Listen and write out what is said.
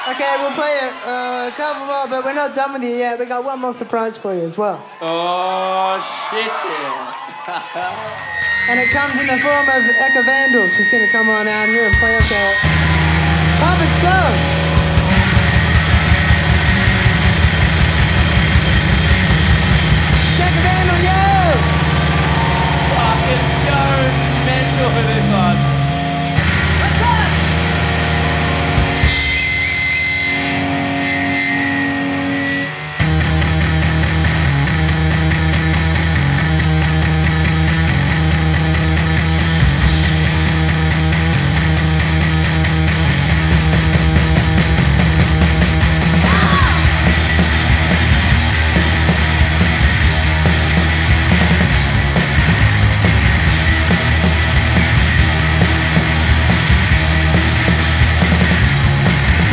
Okay, we'll play a couple more, but we're not done with you yet. We got one more surprise for you as well. Oh, shit, yeah. And it comes in the form of Eka Vandal. She's going to come on out here and play us a puppet song.